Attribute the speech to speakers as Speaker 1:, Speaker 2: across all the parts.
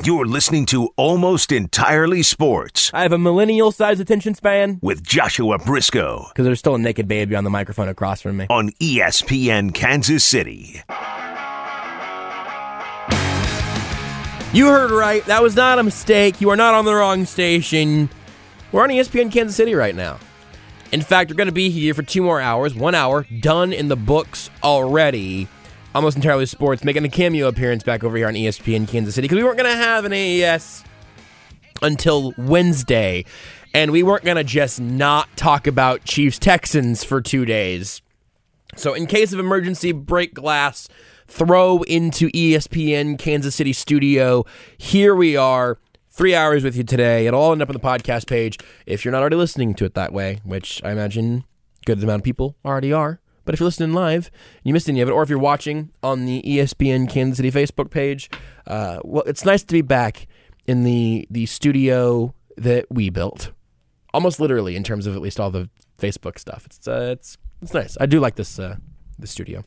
Speaker 1: You're listening to Almost Entirely Sports
Speaker 2: I have a millennial-sized attention span.
Speaker 1: with Joshua Briscoe
Speaker 2: Because there's still a naked baby on the microphone across from me.
Speaker 1: on ESPN Kansas City.
Speaker 2: You heard right. That was not a mistake. You are not on the wrong station. We're on ESPN Kansas City right now. In fact, we're going to be here for 2 more hours. 1 hour, done in the books already. Almost Entirely Sports, making a cameo appearance back over here on ESPN Kansas City. Because we weren't going to have an AES until Wednesday. And we weren't going to just not talk about Chiefs-Texans for 2 days. So in case of emergency, break glass, throw into ESPN Kansas City studio. Here we are, 3 hours with you today. It'll all end up on the podcast page if you're not already listening to it that way, which I imagine a good amount of people already are. But if you're listening live, you missed any of it, or if you're watching on the ESPN Kansas City Facebook page, well, it's nice to be back in the studio that we built. Almost literally, in terms of at least all the Facebook stuff. It's nice. I do like this studio.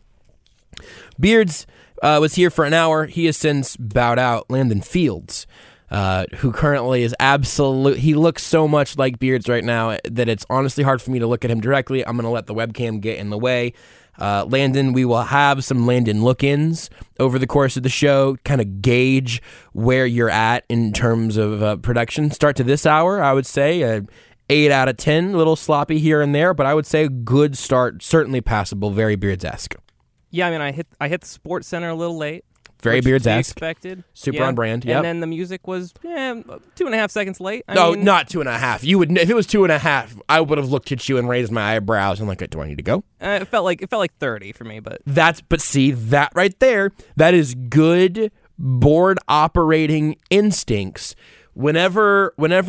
Speaker 2: Beards was here for an hour. He has since bowed out. Landon Fields, who currently is he looks so much like Beards right now that it's honestly hard for me to look at him directly. I'm going to let the webcam get in the way. Landon, we will have some Landon look-ins over the course of the show, kind of gauge where you're at in terms of production. Start to this hour, I would say 8 out of 10, a little sloppy here and there, but I would say a good start, certainly passable, very Beards-esque.
Speaker 3: Yeah, I mean, I hit the Sports Center a little late.
Speaker 2: Very Beards-esque.
Speaker 3: Expected.
Speaker 2: Super on brand, yep.
Speaker 3: And then the music was 2.5 seconds late.
Speaker 2: I mean, not 2.5. You would, if it was 2.5, I would have looked at you and raised my eyebrows and like, do I need to go?
Speaker 3: It felt like 30 for me, but
Speaker 2: See that right there. That is good board operating instincts. Whenever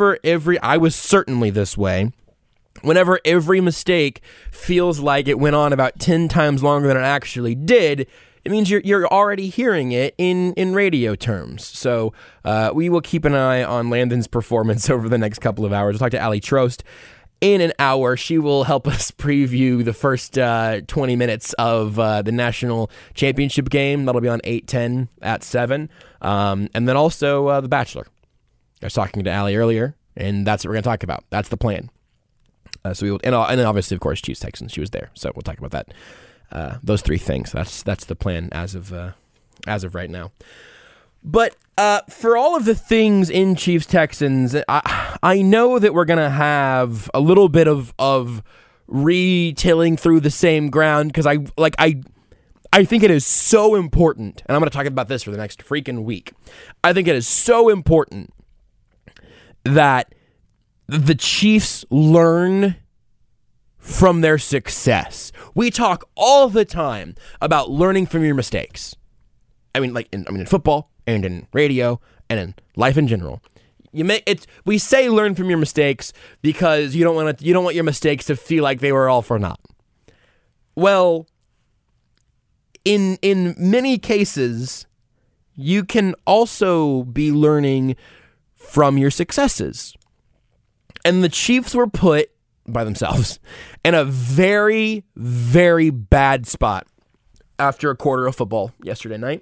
Speaker 2: I was certainly this way. Whenever every mistake feels like it went on about 10 times longer than it actually did, it means you're already hearing it in radio terms. So we will keep an eye on Landon's performance over the next couple of hours. We'll talk to Allie Trost in an hour. She will help us preview the first 20 minutes of the national championship game. That'll be on 8/10 at 7. And then also The Bachelor. I was talking to Allie earlier, and that's what we're going to talk about. That's the plan. So we will, and then obviously, of course, Chiefs Texans. She was there, so we'll talk about that. Those 3 things. That's the plan as of right now. But for all of the things in Chiefs Texans, I know that we're gonna have a little bit of retilling through the same ground because I think it is so important, and I'm gonna talk about this for the next freaking week. I think it is so important that the Chiefs learn from their success. We talk all the time about learning from your mistakes. I mean, in football and in radio and in life in general. We say learn from your mistakes because you don't want your mistakes to feel like they were all for naught. Well, in many cases, you can also be learning from your successes. And the Chiefs were put by themselves in a very, very bad spot after a quarter of football yesterday night.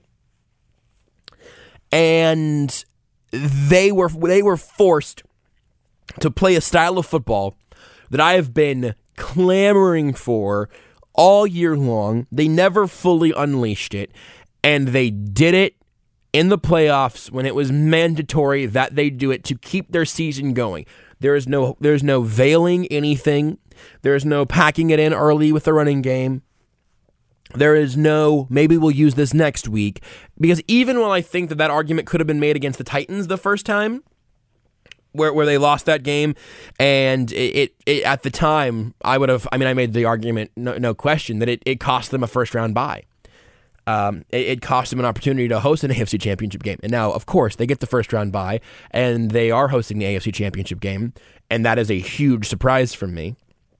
Speaker 2: And they were forced to play a style of football that I have been clamoring for all year long. They never fully unleashed it, and they did it in the playoffs when it was mandatory that they do it to keep their season going. There's no veiling anything. There's no packing it in early with the running game. There is no, maybe we'll use this next week. Because even while I think that argument could have been made against the Titans the first time, where they lost that game, and it at the time, I made the argument, no question, that it cost them a first-round bye. It cost them an opportunity to host an AFC Championship game. And now, of course, they get the first-round bye, and they are hosting the AFC Championship game, and that is a huge surprise for me.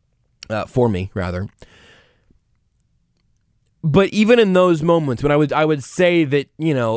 Speaker 2: But even in those moments, when I would say that,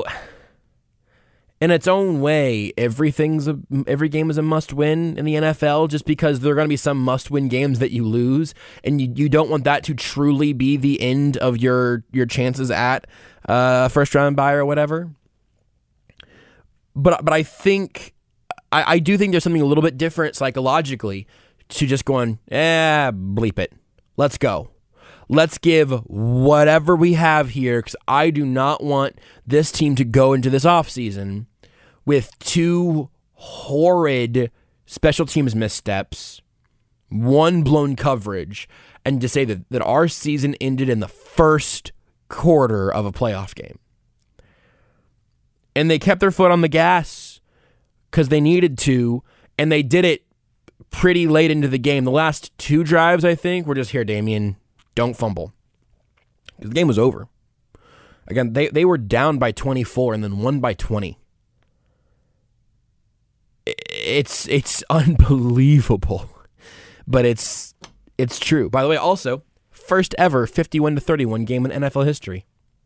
Speaker 2: in its own way, every game is a must-win in the NFL, just because there are going to be some must-win games that you lose, and you don't want that to truly be the end of your chances at a first-round bye or whatever. But I think I do think there's something a little bit different psychologically to just going, bleep it. Let's go. Let's give whatever we have here, because I do not want this team to go into this offseason with 2 horrid special teams missteps, 1 blown coverage, and to say that our season ended in the first quarter of a playoff game. And they kept their foot on the gas because they needed to, and they did it pretty late into the game. The last 2 drives, I think, were just, here, Damian, don't fumble. The game was over. Again, they were down by 24 and then won by 20. It's unbelievable, but it's true. By the way, also, first ever 51-31 game in NFL history.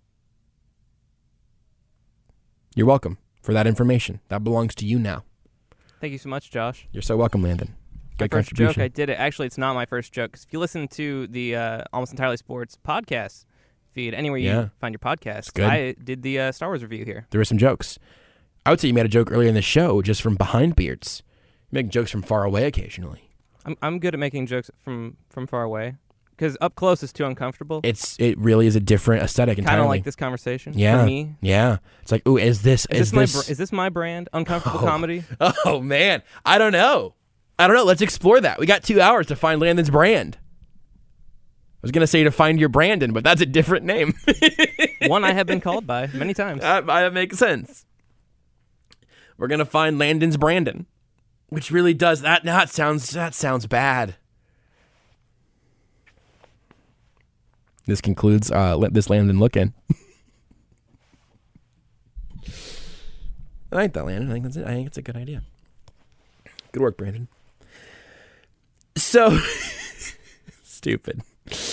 Speaker 2: You're welcome for that information. That belongs to you now.
Speaker 3: Thank you so much, Josh.
Speaker 2: You're so welcome, Landon.
Speaker 3: My first joke, I did it. Actually, it's not my first joke. 'Cause if you listen to the Almost Entirely Sports podcast feed, anywhere you find your podcast, I did the Star Wars review here.
Speaker 2: There were some jokes. I would say you made a joke earlier in the show just from behind beards. You make jokes from far away occasionally.
Speaker 3: I'm good at making jokes from far away because up close is too uncomfortable.
Speaker 2: It really is a different aesthetic entirely.
Speaker 3: Kind of like this conversation.
Speaker 2: Yeah,
Speaker 3: for me.
Speaker 2: Yeah. It's like, ooh, is this
Speaker 3: my brand? Uncomfortable comedy.
Speaker 2: Oh man, I don't know. Let's explore that. We got 2 hours to find Landon's brand. I was gonna say to find your Brandon, but that's a different name.
Speaker 3: One I have been called by many times.
Speaker 2: That makes sense. We're gonna find Landon's Brandon, which really does that. That sounds bad. This concludes Let This Landon Look In. I like that, Landon. I think that's it. I think it's a good idea. Good work, Brandon. So stupid.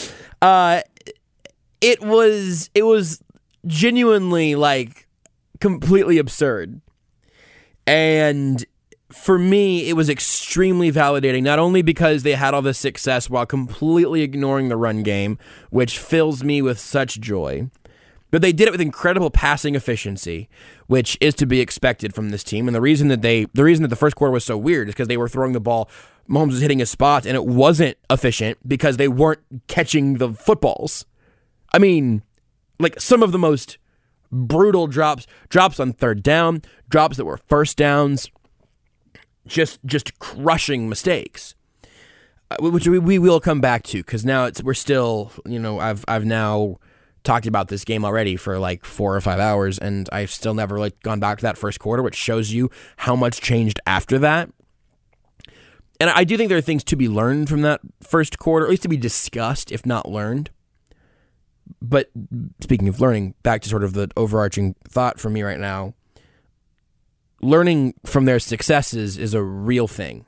Speaker 2: It was genuinely like completely absurd. And for me, it was extremely validating, not only because they had all this success while completely ignoring the run game, which fills me with such joy, but they did it with incredible passing efficiency, which is to be expected from this team. And the reason that the first quarter was so weird is because they were throwing the ball, Mahomes was hitting his spots, and it wasn't efficient because they weren't catching the footballs. I mean, like some of the most brutal drops on third down, drops that were first downs, just crushing mistakes, which we will come back to because now we're still, I've now talked about this game already for like 4 or 5 hours, and I've still never gone back to that first quarter, which shows you how much changed after that. And I do think there are things to be learned from that first quarter, at least to be discussed, if not learned. But speaking of learning, back to sort of the overarching thought for me right now, learning from their successes is a real thing.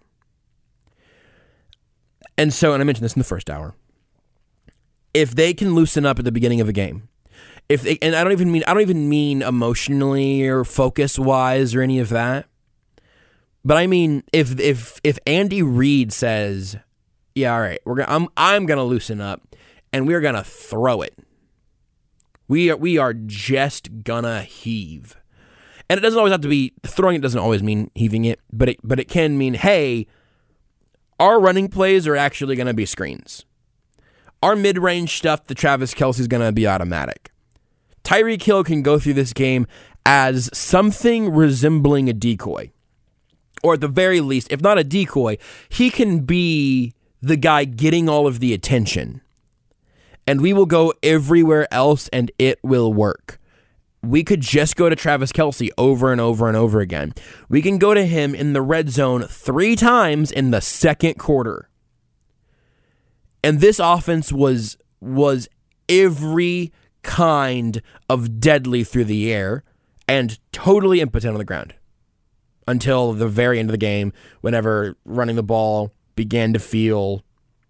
Speaker 2: And I mentioned this in the first hour. If they can loosen up at the beginning of a game, and I don't even mean emotionally or focus wise or any of that, but I mean if Andy Reid says, "Yeah, all right, I'm gonna loosen up, and we're gonna throw it. We are just gonna heave." And it doesn't always have to be throwing. It doesn't always mean heaving it, but it can mean, hey, our running plays are actually gonna be screens. Our mid-range stuff, the Travis Kelce's going to be automatic. Tyreek Hill can go through this game as something resembling a decoy. Or at the very least, if not a decoy, he can be the guy getting all of the attention. And we will go everywhere else and it will work. We could just go to Travis Kelce over and over and over again. We can go to him in the red zone 3 times in the second quarter. And this offense was every kind of deadly through the air and totally impotent on the ground until the very end of the game, whenever running the ball began to feel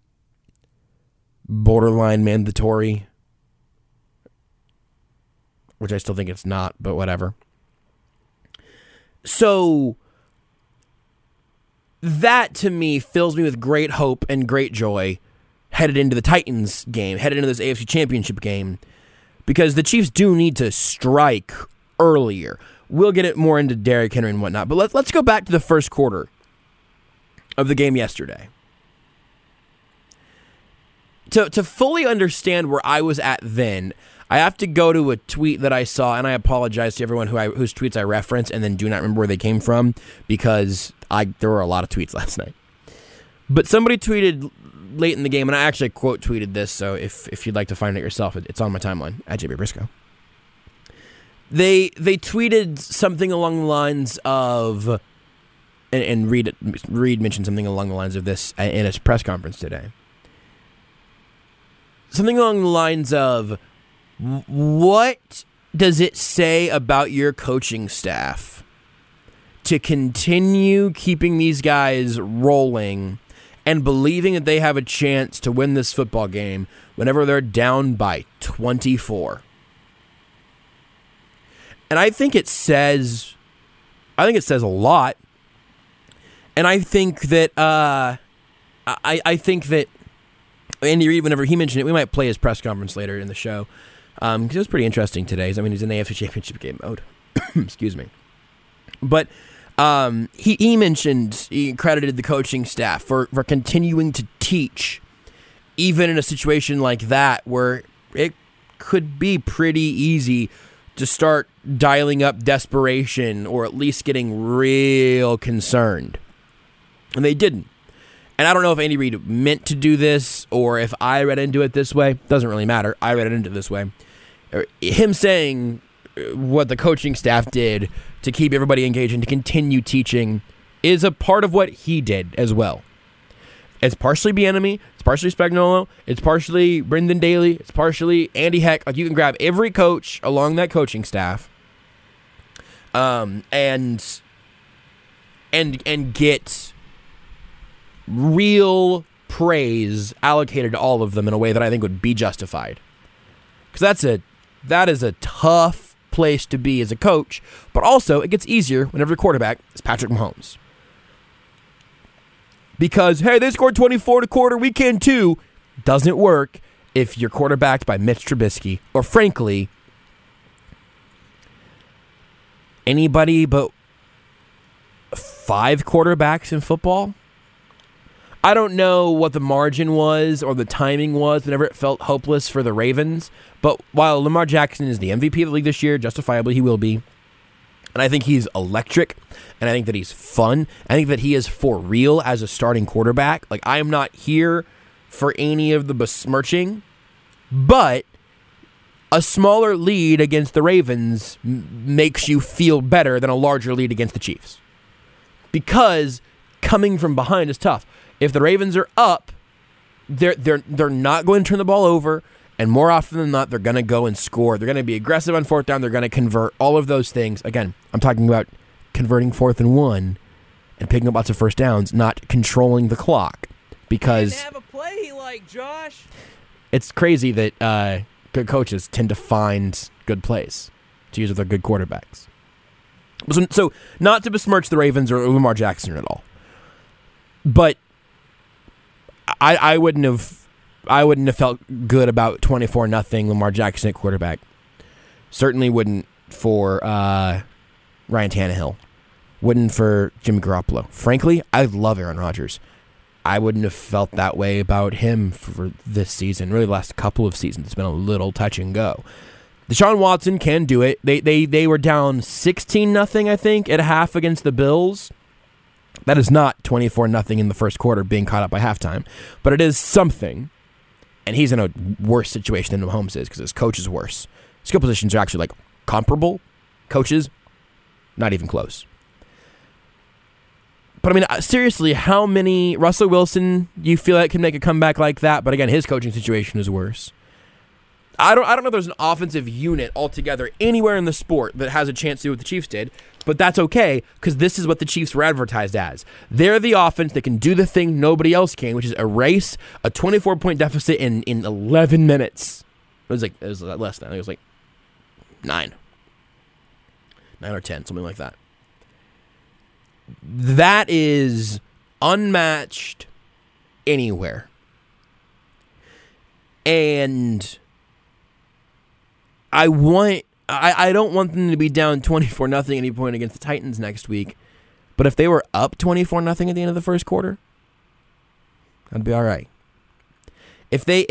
Speaker 2: borderline mandatory, which I still think it's not, but whatever. So that to me fills me with great hope and great joy headed into the Titans game, headed into this AFC Championship game, because the Chiefs do need to strike earlier. we'll get it more into Derrick Henry and whatnot. But let's go back to the first quarter of the game yesterday. To fully understand where I was at then, I have to go to a tweet that I saw, and I apologize to everyone whose tweets I reference and then do not remember where they came from, because there were a lot of tweets last night. But somebody tweeted late in the game, and I actually quote tweeted this, so if you'd like to find it yourself, it's on my timeline, at JB Briscoe. They tweeted something along the lines of, and Reed mentioned something along the lines of this in his press conference today. Something along the lines of, what does it say about your coaching staff to continue keeping these guys rolling and believing that they have a chance to win this football game whenever they're down by 24? And I think it says a lot. And I think that I think that Andy Reid, whenever he mentioned it, we might play his press conference later in the show, because it was pretty interesting today. I mean, he's in the AFC Championship game mode. Excuse me. But he credited the coaching staff for continuing to teach, even in a situation like that where it could be pretty easy to start dialing up desperation or at least getting real concerned. And they didn't. And I don't know if Andy Reid meant to do this or if I read into it this way. Doesn't really matter. I read it into this way. Him saying what the coaching staff did to keep everybody engaged and to continue teaching is a part of what he did as well. It's partially Bieniemy, it's partially Spagnuolo, it's partially Brendan Daly, it's partially Andy Heck. Like, you can grab every coach along that coaching staff, and get real praise allocated to all of them in a way that I think would be justified. Because that is a tough place to be as a coach, but also it gets easier whenever your quarterback is Patrick Mahomes. Because, hey, they scored 24 in a quarter, we can too. Doesn't work if you're quarterbacked by Mitch Trubisky, or frankly, anybody but 5 quarterbacks in football. I don't know what the margin was or the timing was whenever it felt hopeless for the Ravens, but while Lamar Jackson is the MVP of the league this year, justifiably he will be, and I think he's electric, and I think that he's fun. I think that he is for real as a starting quarterback. Like, I am not here for any of the besmirching, but a smaller lead against the Ravens makes you feel better than a larger lead against the Chiefs. Because coming from behind is tough. If the Ravens are up, they're not going to turn the ball over, and more often than not, they're going to go and score. They're going to be aggressive on fourth down. They're going to convert, all of those things. Again, I'm talking about converting 4th and 1 and picking up lots of first downs, not controlling the clock. Because
Speaker 3: have a play he liked, Josh.
Speaker 2: It's crazy that good coaches tend to find good plays to use with their good quarterbacks. So not to besmirch the Ravens or Lamar Jackson at all, but I wouldn't have felt good about 24-0 Lamar Jackson at quarterback. Certainly wouldn't for Ryan Tannehill. Wouldn't for Jimmy Garoppolo. Frankly, I love Aaron Rodgers. I wouldn't have felt that way about him for this season. Really, the last couple of seasons, it's been a little touch and go. Deshaun Watson can do it. They were down 16-0, I think, at half against the Bills. That is not 24-0 in the first quarter being caught up by halftime, but it is something. And he's in a worse situation than Mahomes is because his coach is worse. Skill positions are actually like comparable. Coaches, not even close. But I mean, seriously, how many Russell Wilson you feel like can make a comeback like that? But again, his coaching situation is worse. I don't know if there's an offensive unit altogether anywhere in the sport that has a chance to do what the Chiefs did, but that's okay because this is what the Chiefs were advertised as. They're the offense that can do the thing nobody else can, which is erase a 24-point deficit in 11 minutes. It was less than that. It was like 9 or 10, something like that. That is unmatched anywhere. And I want I don't want them to be down 24-0 at any point against the Titans next week. But if they were up 24-0 at the end of the first quarter, I'd be all right. If they're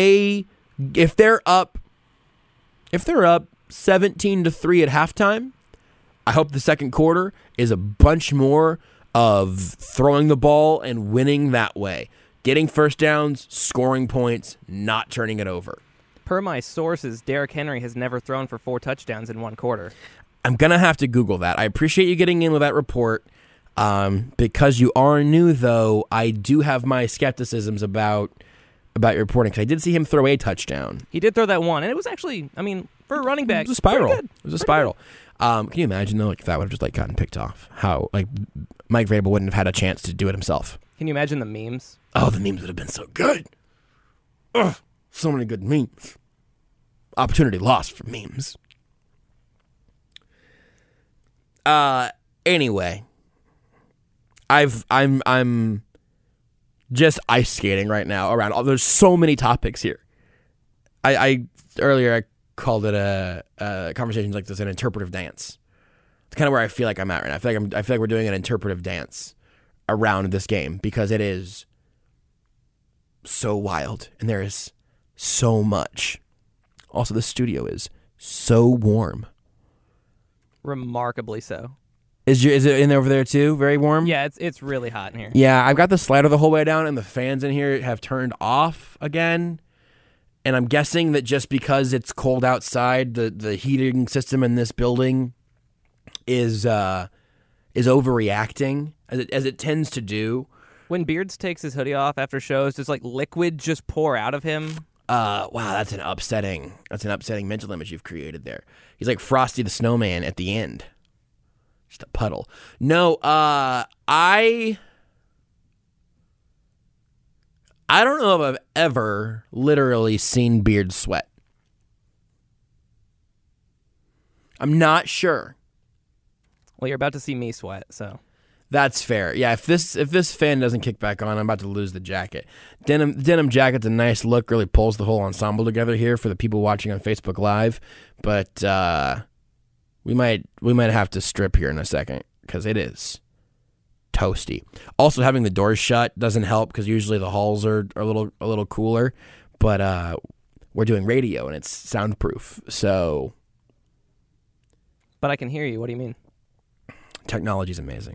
Speaker 2: up 17-3 at halftime, I hope the second quarter is a bunch more of throwing the ball and winning that way. Getting first downs, scoring points, not turning it over.
Speaker 3: Per my sources, Derrick Henry has never thrown for 4 touchdowns in one quarter.
Speaker 2: I'm going to have to Google that. I appreciate you getting in with that report. Because you are new, though, I do have my skepticisms about your reporting. Because I did see him throw a touchdown.
Speaker 3: He did throw that one, and it was actually, for a running back,
Speaker 2: it was a spiral.
Speaker 3: It
Speaker 2: was a spiral. Can you imagine, though, if that would have just gotten picked off? How Mike Vrabel wouldn't have had a chance to do it himself.
Speaker 3: Can you imagine the memes?
Speaker 2: Oh, the memes would have been so good. Ugh, so many good memes. Opportunity lost for memes. Anyway, I'm just ice skating right now around. There's so many topics here. I earlier called it a conversations like this an interpretive dance. It's kind of where I feel like I'm at right now. I feel like we're doing an interpretive dance around this game because it is so wild and there is so much. Also, the studio is so warm.
Speaker 3: Remarkably so.
Speaker 2: Is it in over there too? Very warm?
Speaker 3: Yeah, it's really hot in here.
Speaker 2: Yeah, I've got the slider the whole way down and the fans in here have turned off again. And I'm guessing that just because it's cold outside, the heating system in this building is overreacting as it tends to do.
Speaker 3: When Beards takes his hoodie off after shows, does liquid just pour out of him?
Speaker 2: Wow, that's an upsetting mental image you've created there. He's like Frosty the Snowman at the end. Just a puddle. No, I don't know if I've ever literally seen Beard sweat. I'm not sure.
Speaker 3: Well, you're about to see me sweat, so.
Speaker 2: That's fair. Yeah, if this fan doesn't kick back on, I'm about to lose the jacket. Denim jacket's a nice look, really pulls the whole ensemble together here for the people watching on Facebook Live. But we might have to strip here in a second because it is toasty. Also, having the doors shut doesn't help because usually the halls are a little cooler. But we're doing radio and it's soundproof, so.
Speaker 3: But I can hear you. What do you mean?
Speaker 2: Technology's amazing.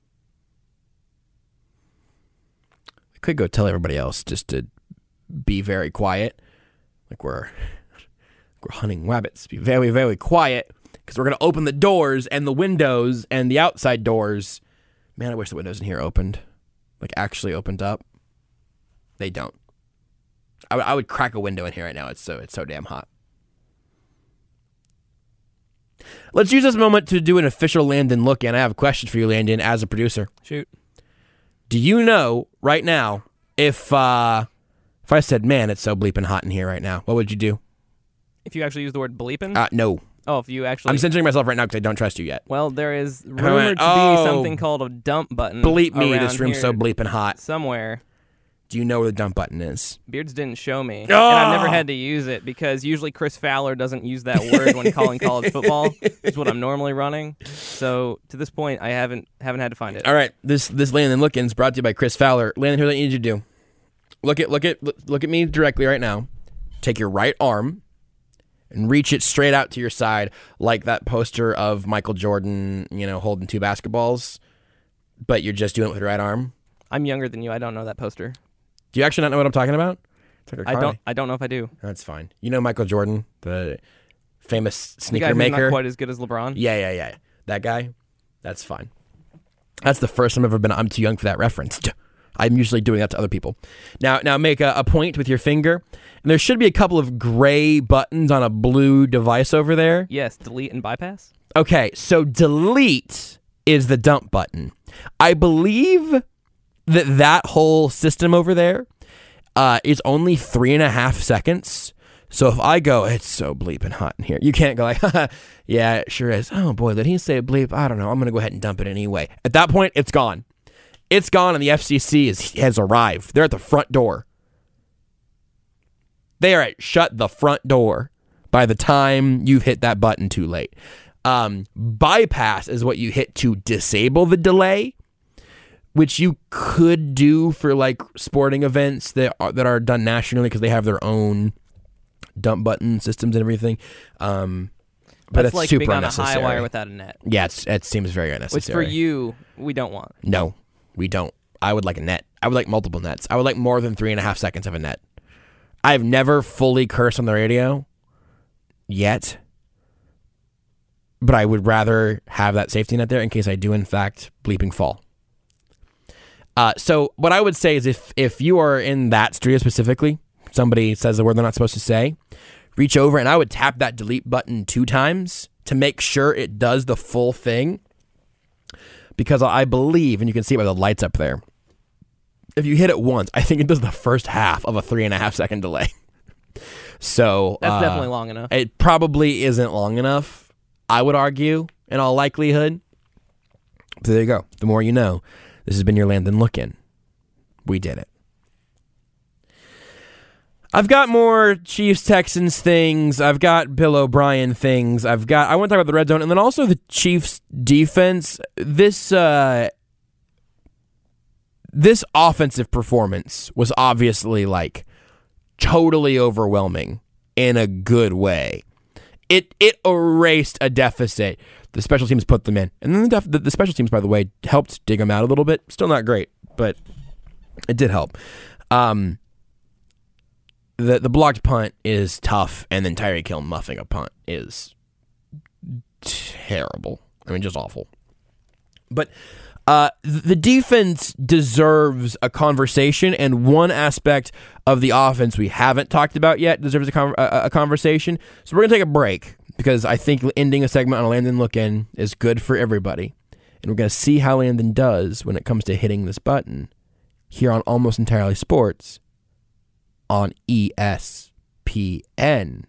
Speaker 2: I could go tell everybody else just to be very quiet, like we're hunting rabbits. Be very, very quiet because we're gonna open the doors and the windows and the outside doors. Man, I wish the windows in here opened, like actually opened up. They don't. I would crack a window in here right now. It's so damn hot. Let's use this moment to do an official Landon look in. I have a question for you, Landon, as a producer.
Speaker 3: Shoot.
Speaker 2: Do you know right now if I said, man, it's so bleeping hot in here right now, what would you do?
Speaker 3: If you actually use the word bleeping?
Speaker 2: No.
Speaker 3: Oh, if you actually...
Speaker 2: I'm censoring myself right now because I don't trust you yet.
Speaker 3: Well, there is rumored to be something called a dump button.
Speaker 2: Bleep me, this room's so bleeping hot.
Speaker 3: Somewhere.
Speaker 2: Do you know where the dump button is?
Speaker 3: Beards didn't show me, and I've never had to use it because usually Chris Fowler doesn't use that word when calling college football. It's what I'm normally running. So to this point, I haven't had to find it.
Speaker 2: All right, this Landon Look-In is brought to you by Chris Fowler. Landon, here's what I need you to do. Look at me directly right now. Take your right arm and reach it straight out to your side like that poster of Michael Jordan, holding 2 basketballs, but you're just doing it with your right arm.
Speaker 3: I'm younger than you. I don't know that poster.
Speaker 2: Do you actually not know what I'm talking about?
Speaker 3: I don't know if I do.
Speaker 2: That's fine. You know Michael Jordan, the famous sneaker
Speaker 3: the guy
Speaker 2: maker?
Speaker 3: Who's not quite as good as LeBron?
Speaker 2: Yeah. That guy? That's fine. That's the first time I've ever been, I'm too young for that reference. I'm usually doing that to other people. Now make a point with your finger, and there should be a couple of gray buttons on a blue device over there.
Speaker 3: Yes, delete and bypass.
Speaker 2: Okay, so delete is the dump button. I believe that whole system over there is only 3.5 seconds. So if I go, it's so bleeping hot in here, you can't go like, yeah, it sure is. Oh boy, did he say bleep? I don't know. I'm going to go ahead and dump it anyway. At that point, it's gone. It's gone, and the FCC has arrived. They're at the front door. They are at shut the front door. by the time you've hit that button too late. Bypass is what you hit to disable the delay, which you could do for like sporting events that are done nationally because they have their own dump button systems and everything. But it's
Speaker 3: like
Speaker 2: super
Speaker 3: being on a
Speaker 2: unnecessary.
Speaker 3: high wire without a net.
Speaker 2: Yeah, it seems very unnecessary.
Speaker 3: Which for you, we don't want.
Speaker 2: No, we don't. I would like a net. I would like multiple nets. I would like more than 3.5 seconds of a net. I've never fully cursed on the radio yet, but I would rather have that safety net there in case I do, in fact, bleeping fall. So what I would say is if you are in that studio specifically, somebody says the word they're not supposed to say, reach over and I would tap that delete button 2 times to make sure it does the full thing. Because I believe, and you can see it by the lights up there, if you hit it once, I think it does the first half of a 3.5 second delay. So
Speaker 3: that's definitely long enough.
Speaker 2: It probably isn't long enough, I would argue, in all likelihood. So there you go. The more you know. This has been your Landon Look-In. We did it. I've got more Chiefs-Texans things. I've got Bill O'Brien things. I want to talk about the red zone, and then also the Chiefs' defense. This offensive performance was obviously like totally overwhelming in a good way. It erased a deficit. The special teams put them in. And then the special teams, by the way, helped dig them out a little bit. Still not great, but it did help. The blocked punt is tough, and then Tyreek Hill muffing a punt is terrible. I mean, just awful. But the defense deserves a conversation, and one aspect of the offense we haven't talked about yet deserves a conversation. So we're going to take a break, because I think ending a segment on a Landon Look-In is good for everybody. And we're going to see how Landon does when it comes to hitting this button here on Almost Entirely Sports on ESPN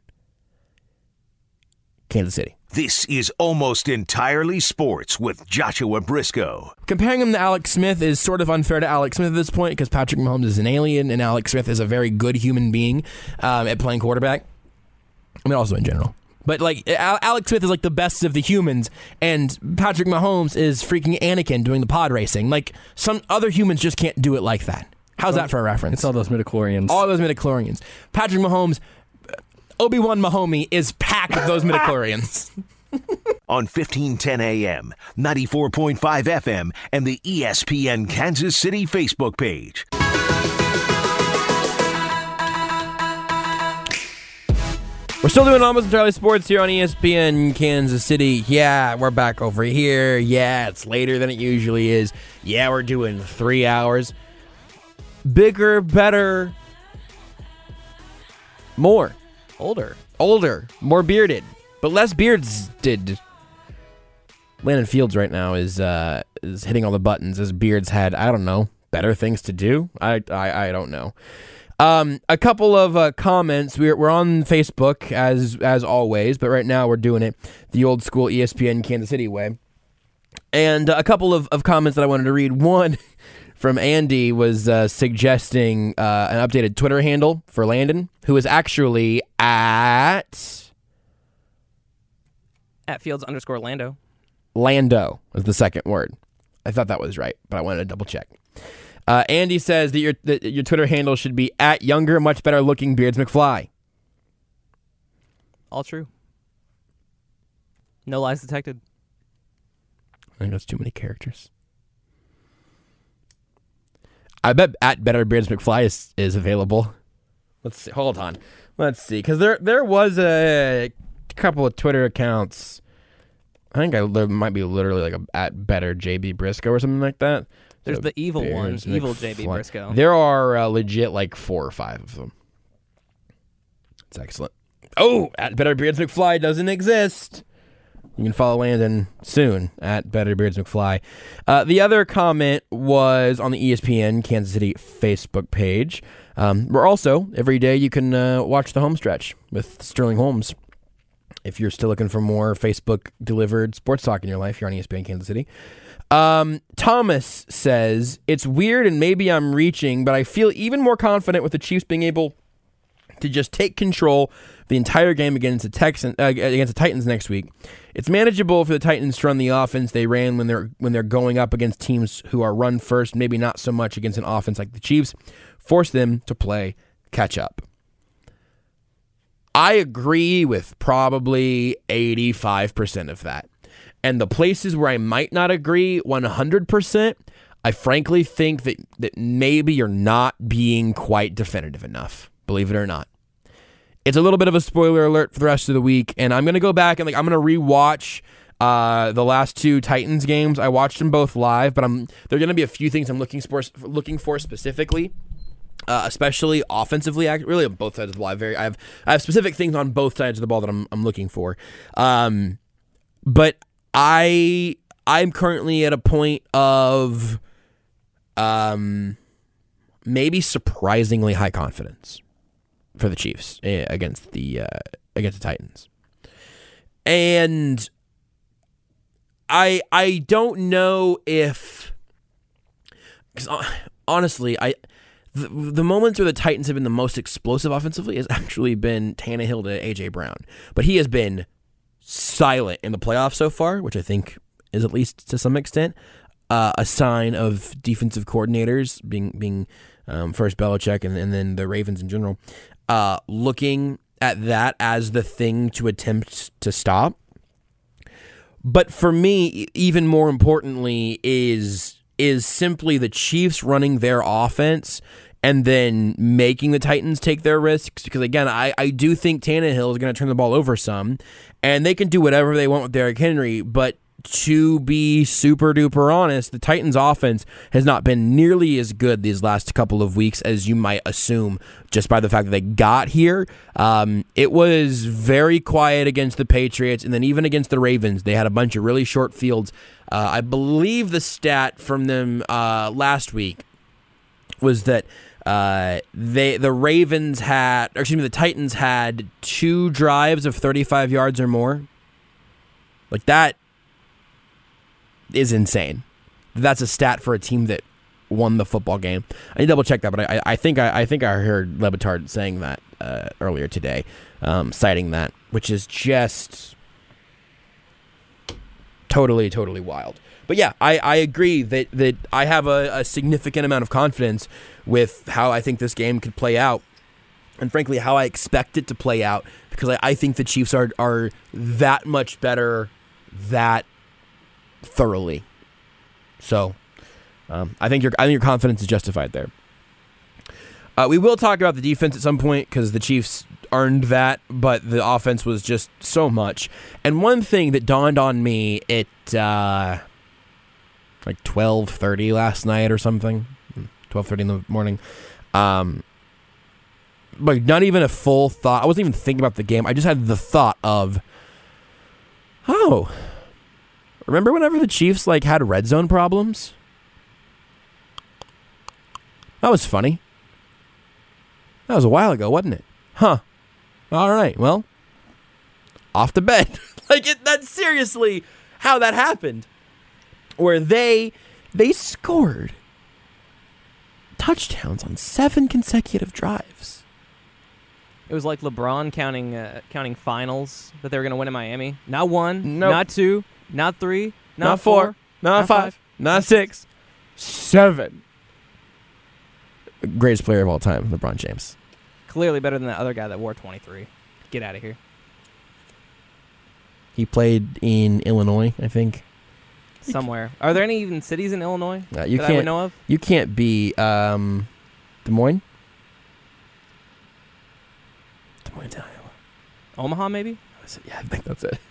Speaker 2: Kansas City.
Speaker 1: This is Almost Entirely Sports with Joshua Briscoe.
Speaker 2: Comparing him to Alex Smith is sort of unfair to Alex Smith at this point because Patrick Mahomes is an alien and Alex Smith is a very good human being at playing quarterback. I mean, also in general. But like Alex Smith is like the best of the humans, and Patrick Mahomes is freaking Anakin doing the pod racing. Like some other humans just can't do it like that. How's that for a reference?
Speaker 4: It's all those midichlorians.
Speaker 2: All those midichlorians. Patrick Mahomes, Obi-Wan Mahomey is packed with those midichlorians.
Speaker 1: On 1510 AM, 94.5 FM, and the ESPN Kansas City Facebook page.
Speaker 2: We're still doing Almost Entirely Sports here on ESPN Kansas City. Yeah, we're back over here. Yeah, it's later than it usually is. Yeah, we're doing 3 hours. Bigger, better, more. Older, more bearded, but less bearded. Landon Fields right now is hitting all the buttons. His Beards had, I don't know, better things to do. I don't know. A couple of comments. We're on Facebook as always, but right now we're doing it the old school ESPN Kansas City way. And a couple of comments that I wanted to read. One from Andy was suggesting an updated Twitter handle for Landon, who is actually at
Speaker 3: Fields_Lando.
Speaker 2: Lando is the second word. I thought that was right, but I wanted to double check. Andy says that your Twitter handle should be at younger, much better looking Beards McFly.
Speaker 3: All true. No lies detected.
Speaker 2: I think that's too many characters. I bet at Better Beards McFly is available. Let's see. Hold on. Let's see. Because there was a couple of Twitter accounts. I think there might be literally like at Better JB Briscoe or something like that.
Speaker 3: There's
Speaker 2: So
Speaker 3: the evil one,
Speaker 2: Beards
Speaker 3: evil
Speaker 2: McFly.
Speaker 3: JB Briscoe.
Speaker 2: There are legit like 4 or 5 of them. It's excellent. Oh, at Better Beards McFly doesn't exist. You can follow Landon soon at Better Beards McFly. The other comment was on the ESPN Kansas City Facebook page. Where also, every day you can watch the home stretch with Sterling Holmes. If you're still looking for more Facebook-delivered sports talk in your life, you're on ESPN Kansas City. Thomas says, it's weird and maybe I'm reaching, but I feel even more confident with the Chiefs being able to just take control the entire game against the Titans next week. It's manageable for the Titans to run the offense they ran when they're going up against teams who are run first, maybe not so much against an offense like the Chiefs. Force them to play catch up. I agree with probably 85% of that. And the places where I might not agree 100%, I frankly think that maybe you're not being quite definitive enough, believe it or not. It's a little bit of a spoiler alert for the rest of the week, and I'm going to go back and I'm going to rewatch the last 2 Titans games. I watched them both live, but there are going to be a few things I'm looking for specifically. Especially offensively, really on both sides of the ball. I have specific things on both sides of the ball that I'm looking for. But I'm currently at a point of maybe surprisingly high confidence for the Chiefs against the Titans, and I don't know if, because honestly The moments where the Titans have been the most explosive offensively has actually been Tannehill to A.J. Brown. But he has been silent in the playoffs so far, which I think is, at least to some extent, a sign of defensive coordinators, being first Belichick and then the Ravens in general, looking at that as the thing to attempt to stop. But for me, even more importantly, is simply the Chiefs running their offense and then making the Titans take their risks. Because, again, I do think Tannehill is going to turn the ball over some, and they can do whatever they want with Derrick Henry. But to be super duper honest, the Titans offense has not been nearly as good these last couple of weeks as you might assume just by the fact that they got here. It was very quiet against the Patriots, and then even against the Ravens, they had a bunch of really short fields. I believe the stat from them last week was that the Titans had 2 drives of 35 yards or more. Like, that is insane. That's a stat for a team that won the football game. I need to double check that, but I think I heard Le Batard saying that earlier today, citing that, which is just totally wild. But yeah, I agree that I have a significant amount of confidence with how I think this game could play out, and frankly how I expect it to play out, because I think the Chiefs are that much better that thoroughly. So I think your confidence is justified there. We will talk about the defense at some point because the Chiefs earned that, but the offense was just so much. And one thing that dawned on me at like 12:30 last night or something, 12:30 in the morning, like not even a full thought. I wasn't even thinking about the game. I just had the thought of, oh, remember whenever the Chiefs had red zone problems? That was funny. That was a while ago, wasn't it? Huh. All right, well, off to bed. That's seriously how that happened. Where they scored touchdowns on 7 consecutive drives.
Speaker 3: It was like LeBron counting finals that they were going to win in Miami. Not 1,
Speaker 2: nope.
Speaker 3: Not 2, not 3,
Speaker 2: not 4, not 5, not 6, 7. Greatest player of all time, LeBron James.
Speaker 3: Clearly better than that other guy that wore 23. Get out of here.
Speaker 2: He played in Illinois, I think.
Speaker 3: Somewhere. Are there any even cities in Illinois that I would know of?
Speaker 2: You can't be Des Moines? Des Moines, Iowa.
Speaker 3: Omaha, maybe?
Speaker 2: Yeah, I think that's it.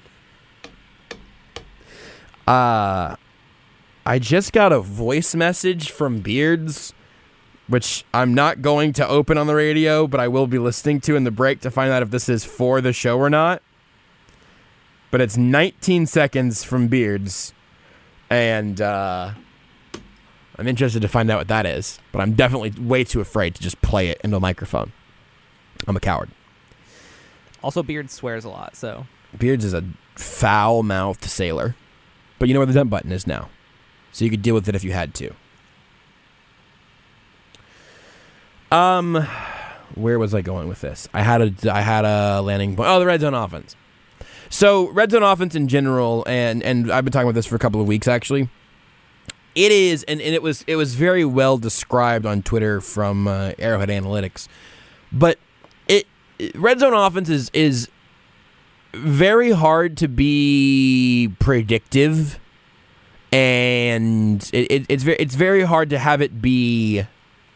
Speaker 2: I just got a voice message from Beards, which I'm not going to open on the radio, but I will be listening to in the break to find out if this is for the show or not. But it's 19 seconds from Beards, and I'm interested to find out what that is, but I'm definitely way too afraid to just play it into a microphone. I'm a coward.
Speaker 3: Also, Beards swears a lot, so.
Speaker 2: Beards is a foul-mouthed sailor. But you know where the dump button is now, so you could deal with it if you had to. Where was I going with this? I had a landing point. Oh, the red zone offense. So red zone offense in general, and I've been talking about this for a couple of weeks actually. It is, and it was very well described on Twitter from Arrowhead Analytics. But red zone offense is very hard to be predictive, and it's very hard to have it be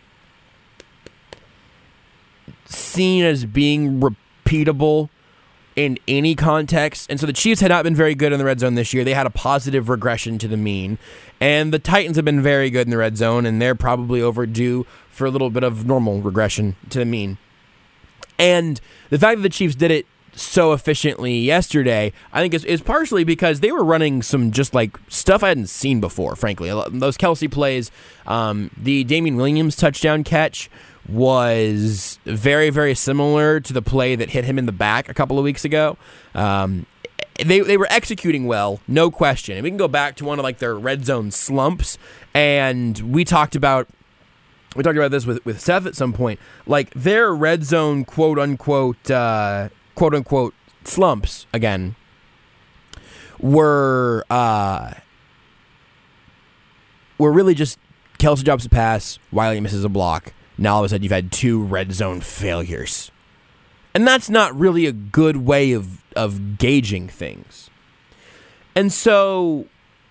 Speaker 2: seen as being repeatable in any context. And so the Chiefs had not been very good in the red zone this year. They had a positive regression to the mean. And the Titans have been very good in the red zone, and they're probably overdue for a little bit of normal regression to the mean. And the fact that the Chiefs did it so efficiently yesterday, I think is partially because they were running some just like stuff I hadn't seen before, frankly. Those Kelce plays, the Damian Williams touchdown catch was very, very similar to the play that hit him in the back a couple of weeks ago. They were executing well, no question. And we can go back to one of like their red zone slumps, and we talked about this with Seth at some point. Like their red zone quote unquote slumps again were really just Kelce drops a pass, Wiley misses a block. Now all of a sudden you've had 2 red zone failures. And that's not really a good way of gauging things. And so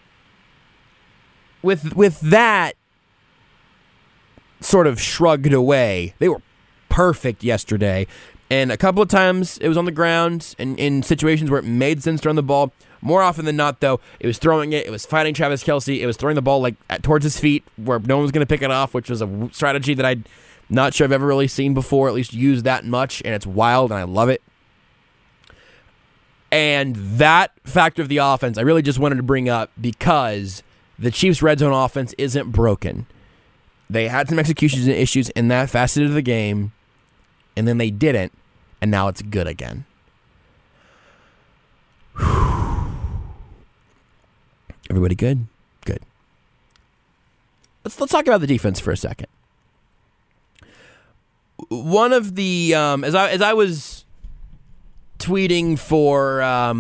Speaker 2: with that sort of shrugged away, they were perfect yesterday. And a couple of times it was on the ground and in situations where it made sense to run the ball. More often than not, though, it was throwing it. It was fighting Travis Kelce. It was throwing the ball like towards his feet where no one was going to pick it off, which was a strategy that I'm not sure I've ever really seen before, at least used that much. And it's wild, and I love it. And that factor of the offense, I really just wanted to bring up because the Chiefs' red zone offense isn't broken. They had some execution issues in that facet of the game, and then they didn't, and now it's good again. Everybody good? Good. Let's talk about the defense for a second. One of the as I was tweeting for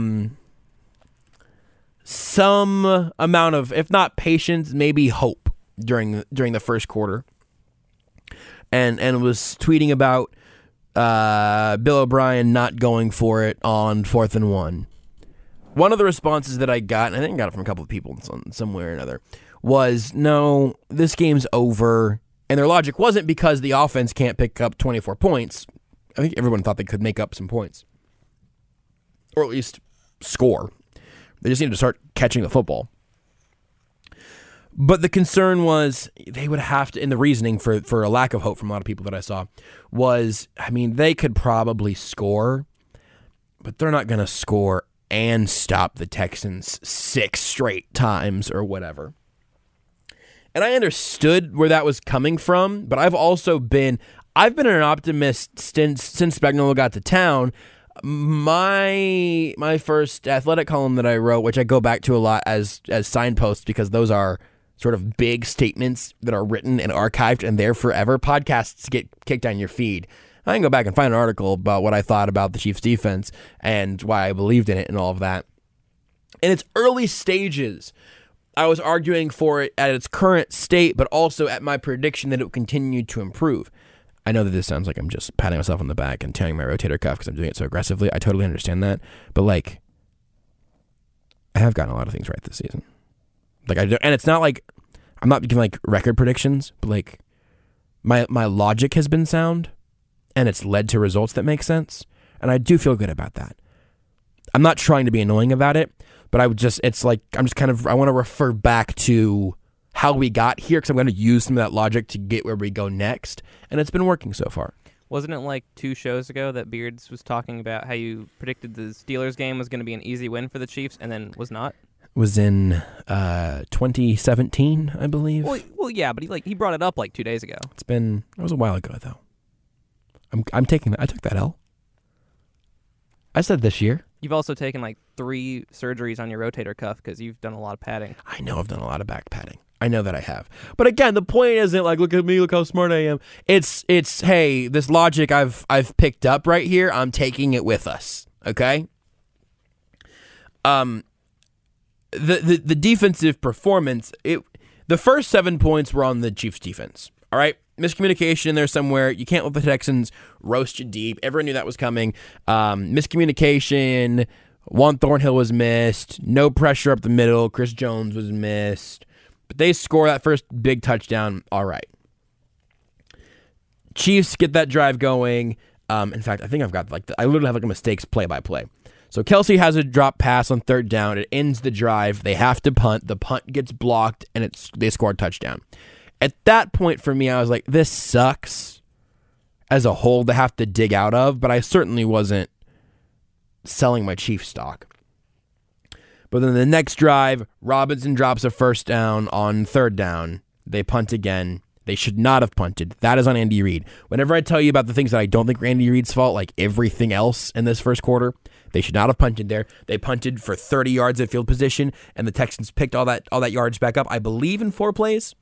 Speaker 2: some amount of, if not patience, maybe hope during the first quarter, and was tweeting about Bill O'Brien not going for it on 4th and 1. One of the responses that I got, and I think I got it from a couple of people somewhere or another, was, no, this game's over. And their logic wasn't because the offense can't pick up 24 points. I think everyone thought they could make up some points. Or at least score. They just needed to start catching the football. But the concern was they would have to, and the reasoning for a lack of hope from a lot of people that I saw was, I mean, they could probably score, but they're not going to score and stop the Texans 6 straight times or whatever. And I understood where that was coming from, but I've been an optimist since Spagnuolo got to town. My first athletic column that I wrote, which I go back to a lot as signposts because those are sort of big statements that are written and archived and there forever. Podcasts get kicked down your feed. I can go back and find an article about what I thought about the Chiefs defense and why I believed in it and all of that. In its early stages, I was arguing for it at its current state, but also at my prediction that it would continue to improve. I know that this sounds like I'm just patting myself on the back and tearing my rotator cuff because I'm doing it so aggressively. I totally understand that. But, like, I have gotten a lot of things right this season. Like, and it's not like I'm not giving, like, record predictions, but, like, my logic has been sound, and it's led to results that make sense, and I do feel good about that. I'm not trying to be annoying about it, but I want to refer back to how we got here because I'm going to use some of that logic to get where we go next, and it's been working so far.
Speaker 3: Wasn't it like 2 shows ago that Beards was talking about how you predicted the Steelers game was going to be an easy win for the Chiefs and then was not?
Speaker 2: It was in 2017, I believe.
Speaker 3: Well, yeah, but he brought it up like 2 days ago.
Speaker 2: It was a while ago though. I'm taking that. I took that L. I said this year.
Speaker 3: You've also taken like 3 surgeries on your rotator cuff because you've done a lot of padding.
Speaker 2: I know I've done a lot of back padding. I know that I have. But again, the point isn't like, look at me, look how smart I am. It's hey, this logic I've picked up right here, I'm taking it with us. Okay? The defensive performance, the first 7 points were on the Chiefs defense. All right? Miscommunication in there somewhere. You can't let the Texans roast you deep. Everyone knew that was coming. Miscommunication. Juan Thornhill was missed. No pressure up the middle. Chris Jones was missed. But they score that first big touchdown. All right. Chiefs get that drive going. In fact, I think I've got I literally have a mistakes play-by-play. So Kelsey has a drop pass on third down. It ends the drive. They have to punt. The punt gets blocked, and they score a touchdown. At that point for me, I was like, this sucks as a whole to have to dig out of, but I certainly wasn't selling my Chiefs stock. But then the next drive, Robinson drops a first down on third down. They punt again. They should not have punted. That is on Andy Reid. Whenever I tell you about the things that I don't think are Andy Reid's fault, like everything else in this first quarter, they should not have punted there. They punted for 30 yards at field position, and the Texans picked all that yardage back up, I believe, in 4 plays.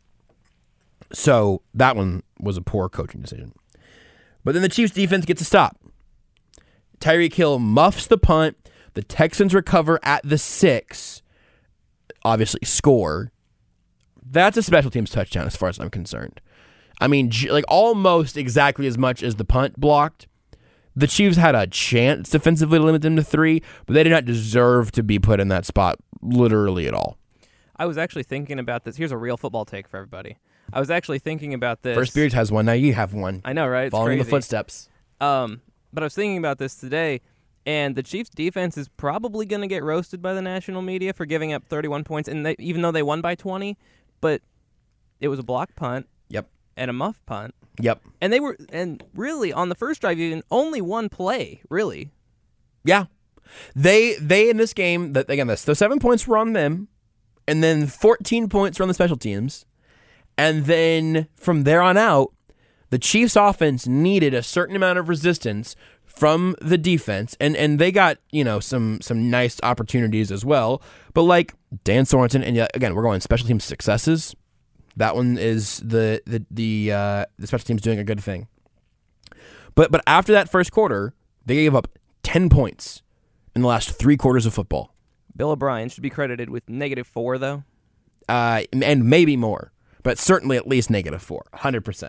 Speaker 2: So that one was a poor coaching decision. But then the Chiefs defense gets a stop. Tyreek Hill muffs the punt. The Texans recover at the 6. Obviously score. That's a special teams touchdown as far as I'm concerned. I mean, like almost exactly as much as the punt blocked. The Chiefs had a chance defensively to limit them to 3, but they did not deserve to be put in that spot literally at all.
Speaker 3: I was actually thinking about this. Here's a real football take for everybody. I was actually thinking about this.
Speaker 2: First Beard has one. Now you have one.
Speaker 3: I know, right? It's
Speaker 2: following
Speaker 3: crazy.
Speaker 2: the footsteps.
Speaker 3: But I was thinking about this today, and the Chiefs' defense is probably going to get roasted by the national media for giving up 31 points, and even though they won by 20, but it was a block punt.
Speaker 2: Yep.
Speaker 3: And a muff punt.
Speaker 2: Yep.
Speaker 3: And really on the first drive, even only one play, really.
Speaker 2: Yeah. They in this game, the 7 points were on them, and then 14 points were on the special teams. And then from there on out, the Chiefs offense needed a certain amount of resistance from the defense, and they got, some nice opportunities as well. But like Dan Sorensen, and again, we're going special team successes. That one is the special teams doing a good thing. But after that first quarter, they gave up 10 points in the last 3 quarters of football.
Speaker 3: Bill O'Brien should be credited with -4 though,
Speaker 2: and maybe more, but certainly at least -4, 100%.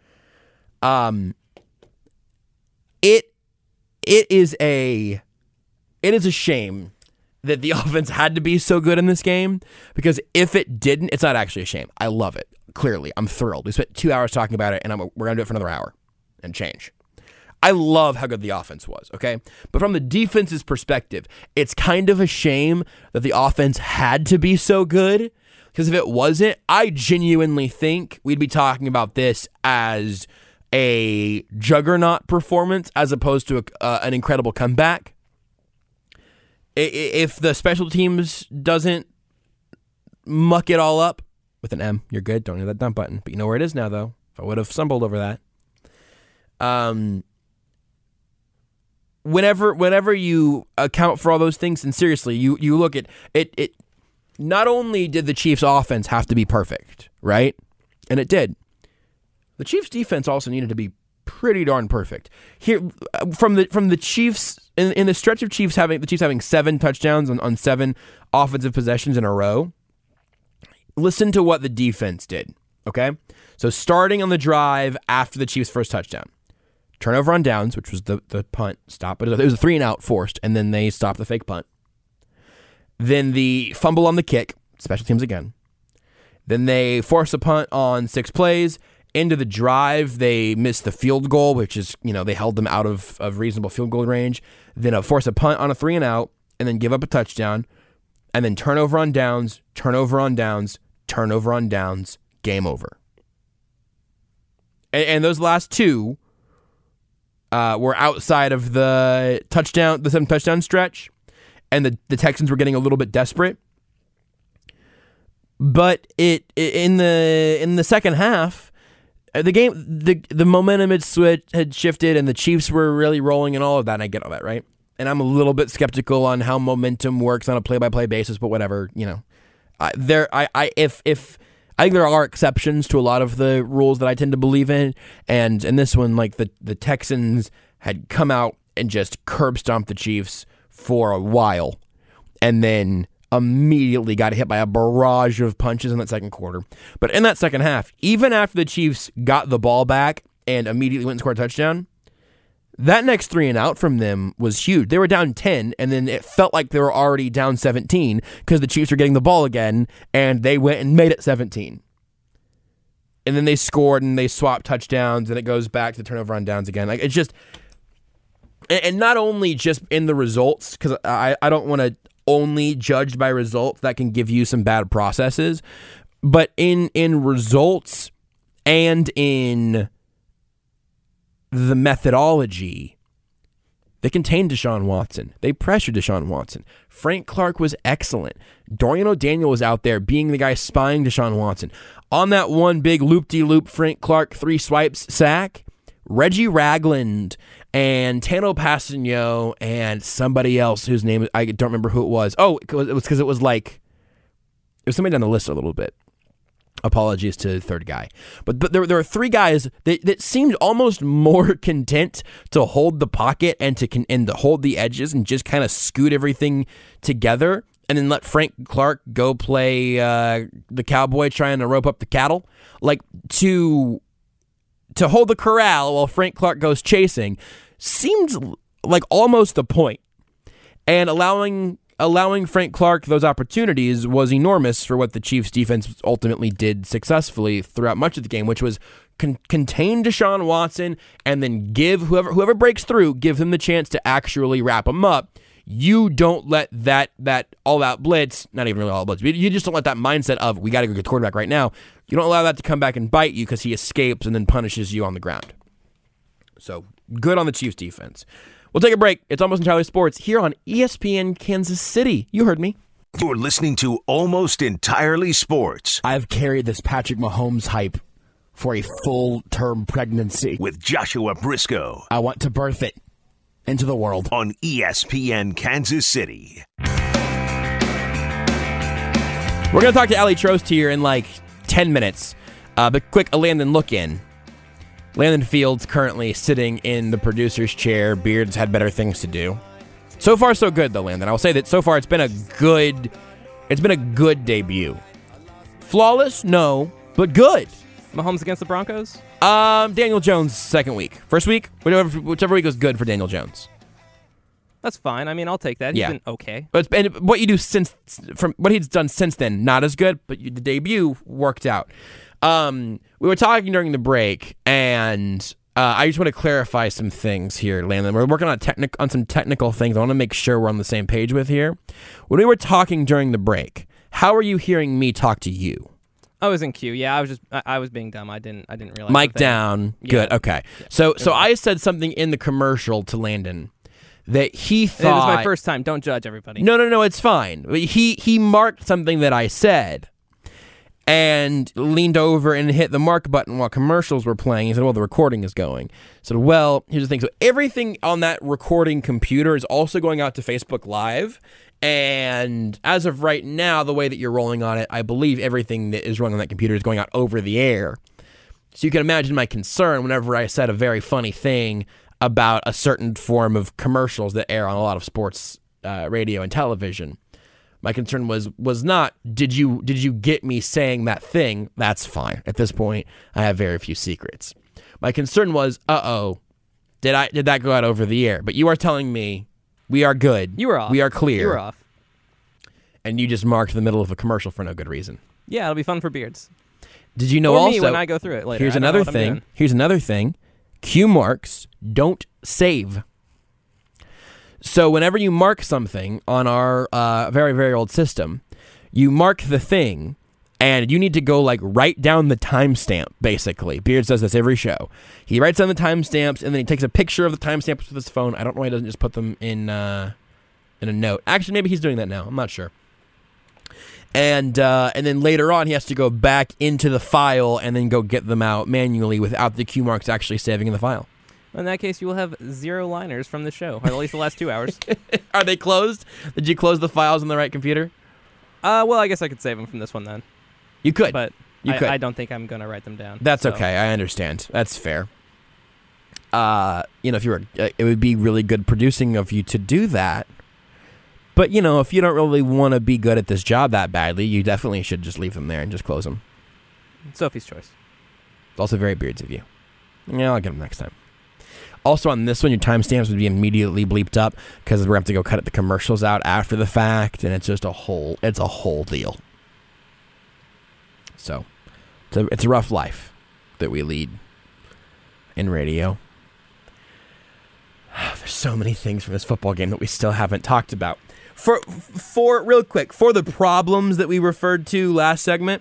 Speaker 2: It is a shame that the offense had to be so good in this game, because if it didn't, it's not actually a shame. I love it. Clearly, I'm thrilled. We spent 2 hours talking about it, and we're going to do it for another hour and change. I love how good the offense was, okay? But from the defense's perspective, it's kind of a shame that the offense had to be so good, because if it wasn't, I genuinely think we'd be talking about this as a juggernaut performance as opposed to an incredible comeback. If the special teams doesn't muck it all up, with an M, you're good. Don't hit that dump button. But you know where it is now, though. If I would have stumbled over that. Whenever you account for all those things, and seriously, you look at it, not only did the Chiefs' offense have to be perfect, right? And it did. The Chiefs' defense also needed to be pretty darn perfect. Here, from the Chiefs, in the stretch of the Chiefs having 7 touchdowns on 7 offensive possessions in a row, listen to what the defense did, okay? So starting on the drive after the Chiefs' first touchdown, turnover on downs, which was the punt stop, but it was a 3-and-out forced, and then they stopped the fake punt. Then the fumble on the kick, special teams again. Then they forced a punt on 6 plays. Into the drive, they missed the field goal, which is, they held them out of reasonable field goal range. Then force a punt on a 3-and-out, and then give up a touchdown. And then turnover on downs, turnover on downs, turnover on downs, game over. And those last 2 were outside of the 7 touchdown stretch, and the Texans were getting a little bit desperate. But in the second half, the game, the momentum had shifted, and the Chiefs were really rolling and all of that, and I get all that, right? And I'm a little bit skeptical on how momentum works on a play-by-play basis, but whatever, If I think there are exceptions to a lot of the rules that I tend to believe in, and in this one, like the Texans had come out and just curb stomped the Chiefs for a while, and then immediately got hit by a barrage of punches in that second quarter. But in that second half, even after the Chiefs got the ball back and immediately went and scored a touchdown, that next 3 and out from them was huge. They were down 10, and then it felt like they were already down 17 because the Chiefs were getting the ball again, and they went and made it 17. And then they scored, and they swapped touchdowns, and it goes back to turnover on downs again. Like, it's just... And not only just in the results, because I don't want to only judge by results. That can give you some bad processes. But in results and in the methodology, they contained Deshaun Watson. They pressured Deshaun Watson. Frank Clark was excellent. Dorian O'Daniel was out there being the guy spying Deshaun Watson. On that one big loop-de-loop Frank Clark 3 swipes sack, Reggie Ragland and Tano Passanio and somebody else whose name I don't remember who it was. Oh, it was because it was somebody down the list a little bit. Apologies to the third guy. But there were 3 guys that seemed almost more content to hold the pocket and to hold the edges and just kind of scoot everything together and then let Frank Clark go play the cowboy trying to rope up the cattle. Like, to hold the corral while Frank Clark goes chasing seems like almost the point. And allowing Frank Clark those opportunities was enormous for what the Chiefs defense ultimately did successfully throughout much of the game, which was contain Deshaun Watson and then give whoever breaks through, give him the chance to actually wrap him up. You don't let that all-out blitz, not even really all-out blitz, you just don't let that mindset of, we got to go get the quarterback right now, you don't allow that to come back and bite you because he escapes and then punishes you on the ground. So, good on the Chiefs defense. We'll take a break. It's Almost Entirely Sports here on ESPN Kansas City. You heard me.
Speaker 1: You're listening to Almost Entirely Sports
Speaker 2: I've carried this Patrick Mahomes hype for a full-term pregnancy.
Speaker 1: with Joshua Briscoe
Speaker 2: I want to birth it into the world.
Speaker 1: on ESPN Kansas City.
Speaker 2: We're going to talk to Allie Trost here in like 10 minutes. But quick, a Landon look-in. Landon Fields currently sitting in the producer's chair. Beard's had better things to do. So far, so good, though, Landon. I will say that so far it's been a good debut. Flawless? No, but good.
Speaker 3: Mahomes against the Broncos?
Speaker 2: Daniel Jones, second week. First week, whichever week was good for Daniel Jones.
Speaker 3: That's fine. I mean, I'll take that. He's been okay.
Speaker 2: But what you do from what he's done since then, not as good, but the debut worked out. We were talking during the break, and I just want to clarify some things here, Landon. We're working on some technical things I want to make sure we're on the same page with here. When we were talking during the break, how are you hearing me talk to you?
Speaker 3: I was in queue. Yeah, I was being dumb. I didn't realize.
Speaker 2: Mic down.
Speaker 3: Yeah.
Speaker 2: Good. Okay. So I said something in the commercial to Landon that he thought.
Speaker 3: It was my first time. Don't judge everybody.
Speaker 2: No. It's fine. He marked something that I said and leaned over and hit the mark button while commercials were playing. He said, well, the recording is going. I said, well, here's the thing. So everything on that recording computer is also going out to Facebook Live. And as of right now, the way that you're rolling on it, I believe everything that is running on that computer is going out over the air. So you can imagine my concern whenever I said a very funny thing about a certain form of commercials that air on a lot of sports radio and television. My concern was not, did you get me saying that thing? That's fine. At this point, I have very few secrets. My concern was, did that go out over the air? But you are telling me we are good.
Speaker 3: You were off.
Speaker 2: We are clear.
Speaker 3: You were off.
Speaker 2: And you just marked the middle of a commercial for no good reason.
Speaker 3: Yeah, it'll be fun for Beards.
Speaker 2: Did you know
Speaker 3: or
Speaker 2: also?
Speaker 3: Me when I go through it later.
Speaker 2: Here's another thing. Cue marks don't save. So whenever you mark something on our very, very old system, you mark the thing, and you need to go write down the timestamp, basically. Beards does this every show. He writes down the timestamps, and then he takes a picture of the timestamps with his phone. I don't know why he doesn't just put them in a note. Actually, maybe he's doing that now. I'm not sure. And then later on, he has to go back into the file and then go get them out manually without the cue marks actually saving in the file.
Speaker 3: In that case, you will have 0 liners from the show, or at least the last 2 hours.
Speaker 2: Are they closed? Did you close the files on the right computer?
Speaker 3: Well, I guess I could save them from this one then.
Speaker 2: You could.
Speaker 3: But I don't think I'm going to write them down.
Speaker 2: That's okay. I understand. That's fair. If you were, it would be really good producing of you to do that. But, if you don't really want to be good at this job that badly, you definitely should just leave them there and just close them.
Speaker 3: Sophie's choice.
Speaker 2: It's also very Beards of you. Yeah, I'll get them next time. Also on this one, your timestamps would be immediately bleeped up because we're going to have to go cut the commercials out after the fact, and it's just a whole deal. So, it's a rough life that we lead in radio. There's so many things from this football game that we still haven't talked about. For real quick, for the problems that we referred to last segment,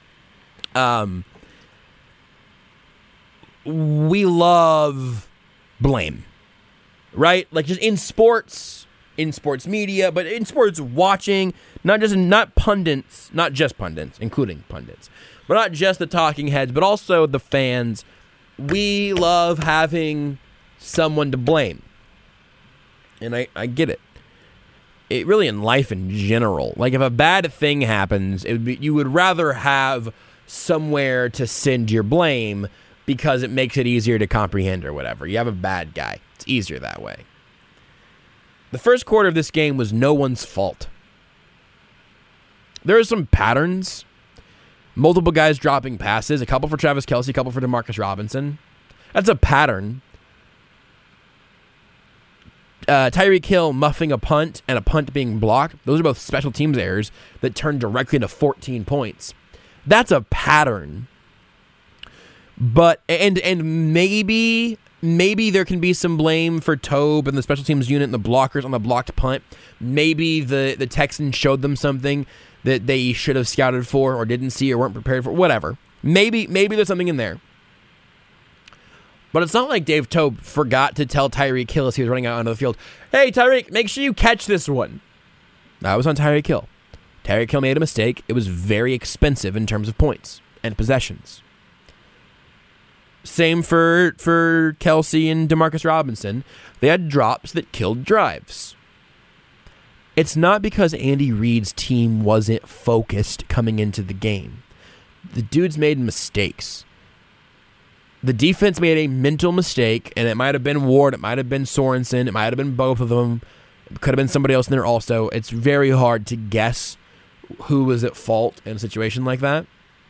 Speaker 2: we love blame, right? Like just in sports media, but in sports watching, not just pundits, including pundits, but not just the talking heads, but also the fans. We love having someone to blame. And I get it. It really in life in general. Like if a bad thing happens, you would rather have somewhere to send your blame because it makes it easier to comprehend or whatever. You have a bad guy. It's easier that way. The first quarter of this game was no one's fault. There are some patterns. Multiple guys dropping passes, a couple for Travis Kelce, a couple for Demarcus Robinson. That's a pattern. Tyreek Hill muffing a punt and a punt being blocked. Those are both special teams errors that turned directly into 14 points. That's a pattern. But and maybe there can be some blame for Tobe and the special teams unit and the blockers on the blocked punt. Maybe the Texans showed them something that they should have scouted for or didn't see or weren't prepared for. Whatever. Maybe there's something in there. But it's not like Dave Tobe forgot to tell Tyreek Hill as he was running out onto the field, hey, Tyreek, make sure you catch this one. That was on Tyreek Hill. Tyreek Hill made a mistake. It was very expensive in terms of points and possessions. Same for Kelce and Demarcus Robinson. They had drops that killed drives. It's not because Andy Reid's team wasn't focused coming into the game. The dudes made mistakes. The defense made a mental mistake, and it might have been Ward, it might have been Sorensen, it might have been both of them. It could have been somebody else in there also. It's very hard to guess who was at fault in a situation like that.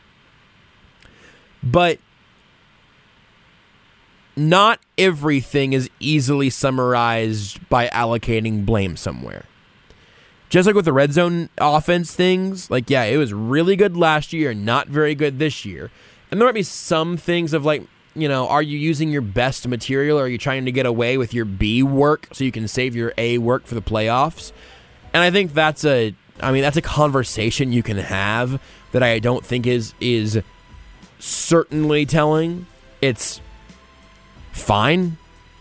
Speaker 2: But not everything is easily summarized by allocating blame somewhere. Just like with the red zone offense things, like, yeah, it was really good last year, not very good this year. And there might be some things of like, are you using your best material or are you trying to get away with your B work so you can save your A work for the playoffs? And I think that's a conversation you can have that I don't think is certainly telling. It's fine.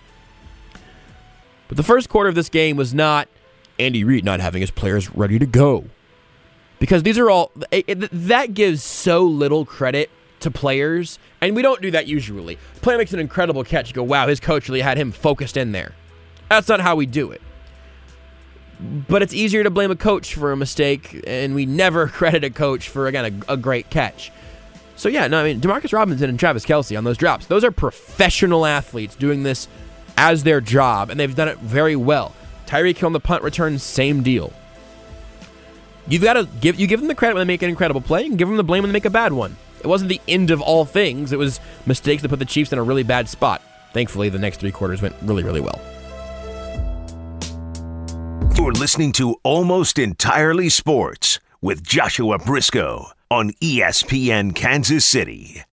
Speaker 2: But the first quarter of this game was not Andy Reid not having his players ready to go. Because these are all, that gives so little credit to players, and we don't do that usually. Player makes an incredible catch, you go, wow, his coach really had him focused in there. That's not how we do it. But it's easier to blame a coach for a mistake, and we never credit a coach for, again, a great catch. So yeah, Demarcus Robinson and Travis Kelce on those drops, those are professional athletes doing this as their job, and they've done it very well. Tyreek Hill on the punt return, same deal. You've got to give them the credit when they make an incredible play, and give them the blame when they make a bad one. It wasn't the end of all things. It was mistakes that put the Chiefs in a really bad spot. Thankfully, the next three quarters went really, really well.
Speaker 1: You're listening to Almost Entirely Sports with Joshua Briscoe on ESPN Kansas City.